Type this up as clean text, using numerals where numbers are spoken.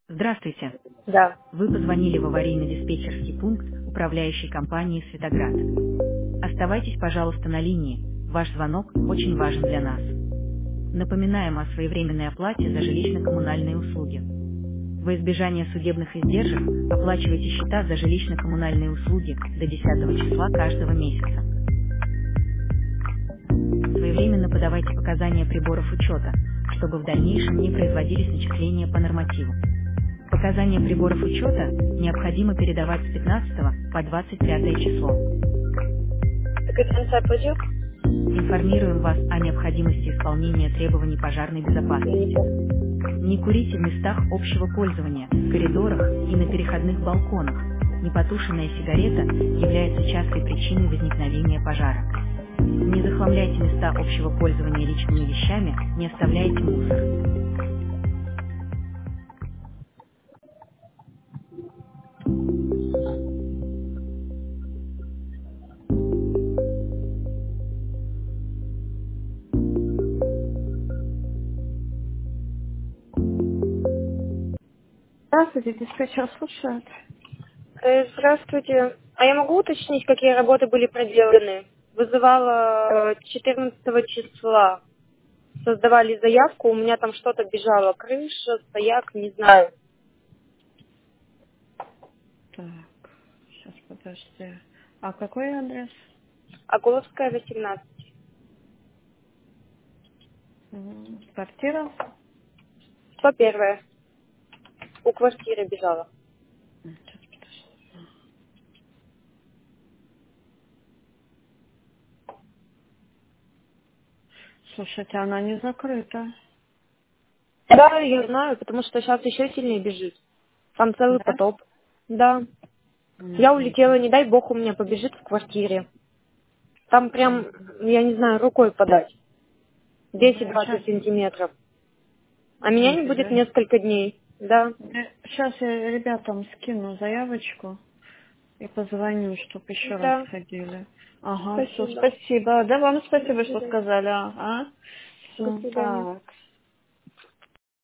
Здравствуйте. Да. Вы позвонили в аварийно-диспетчерский пункт управляющей компании «Светоград». Оставайтесь, пожалуйста, на линии. Ваш звонок очень важен для нас. Напоминаем о своевременной оплате за жилищно-коммунальные услуги. Во избежание судебных издержек оплачивайте счета за жилищно-коммунальные услуги до 10 числа каждого месяца. Своевременно подавайте показания приборов учета, чтобы в дальнейшем не производились начисления по нормативу. Показания приборов учета необходимо передавать с 15 по 25 число. Так это конца пойдет? Информируем вас о необходимости исполнения требований пожарной Я не безопасности. помню. Не курите в местах общего пользования, в коридорах и на переходных балконах. Непотушенная сигарета является частой причиной возникновения пожара. Не захламляйте места общего пользования личными вещами, не оставляйте мусор. Здравствуйте, диспетчер слушает. Здравствуйте. А я могу уточнить, какие работы были проделаны? Вызывала 14 числа. Создавали заявку, у меня там что-то бежало. Крыша, стояк, не знаю. Так, сейчас подожди. А какой адрес? Акуловская, 18. Квартира? 101. У квартиры бежала. Сейчас подожди. Слушайте, она не закрыта. Да, я знаю, потому что сейчас еще сильнее бежит. Там целый Да? потоп. Да. Я Мгм. улетела, не дай бог у меня побежит в квартире. Там прям, я не знаю, рукой подать. Сейчас, 10-20 сантиметров. А меня не будет да? несколько дней. Да. Сейчас я ребятам скину заявочку и позвоню, чтобы еще раз Да. ходили. Ага, все, Спасибо. спасибо. Да, вам До спасибо, что свидания. сказали. Ага. До Все, свидания. так.